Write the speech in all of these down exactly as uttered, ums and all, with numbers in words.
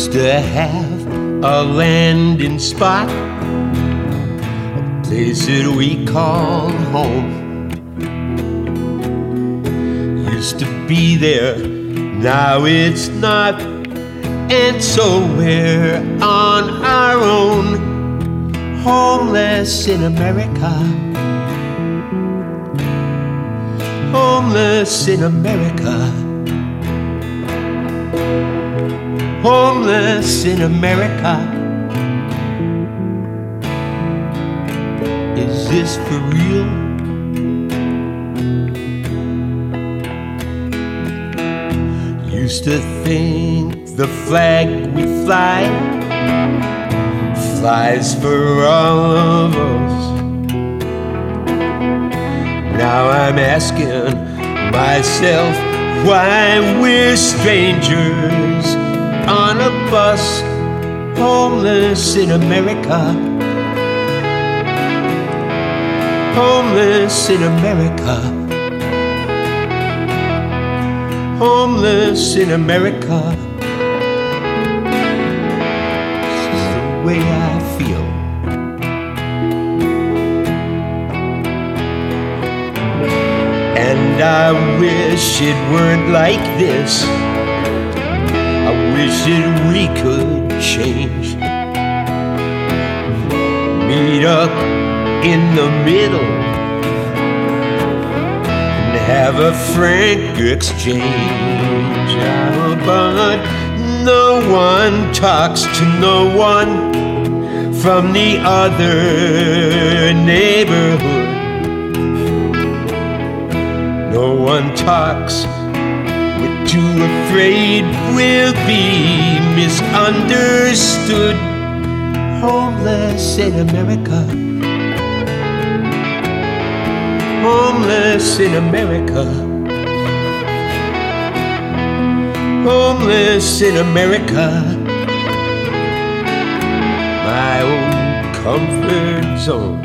Used to have a landing spot, a place that we called home. Used to be there, now it's not, and so we're on our own, homeless in America. Homeless in America. Homeless in America. Is this for real? Used to think the flag we fly flies for all of us. Now I'm asking myself why we're strangers on a bus, homeless in America. Homeless in America. Homeless in America. This is the way I feel. And I wish it weren't like this. I wish that we could change. Meet up in the middle and have a frank exchange. But no one talks to no one from the other neighborhood. No one talks. We're too afraid we'll be misunderstood. Homeless in America. Homeless in America. Homeless in America. My own comfort zone.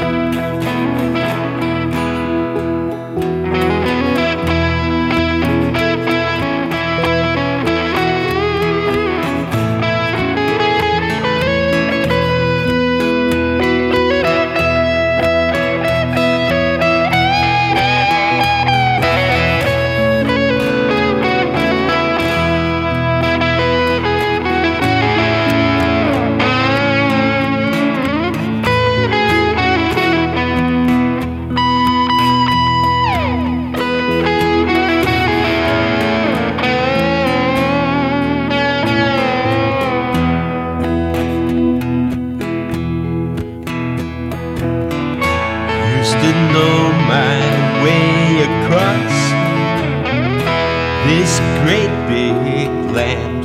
To know my way across this great big land.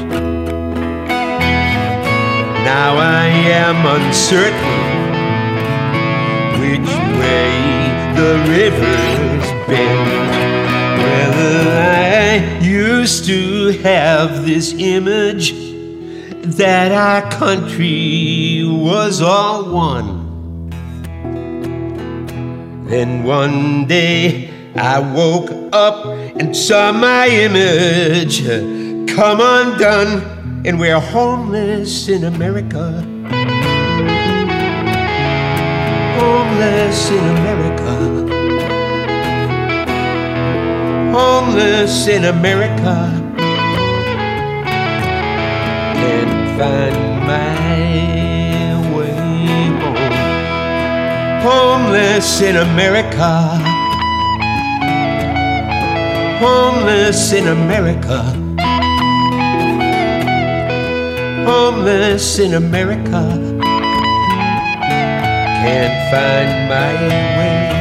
Now I am uncertain which way the rivers bend. Well, I used to have this image that our country was all one. Then one day I woke up and saw my image come undone, and we're homeless in America. Homeless in America. Homeless in America. Can't find my way home. Homeless in America. Homeless in America. Homeless in America. Can't find my way